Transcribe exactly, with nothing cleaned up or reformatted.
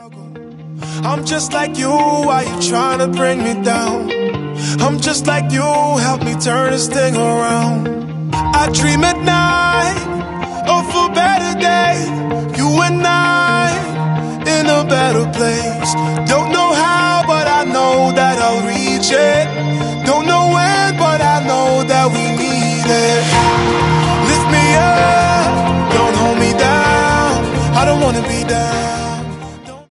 I'm just like you, why you trying to bring me down? I'm just like you, help me turn this thing around. I dream at night of a better day, you and I in a better place. Don't know how, but I know that I'll reach it. Don't know when, but I know that we need it.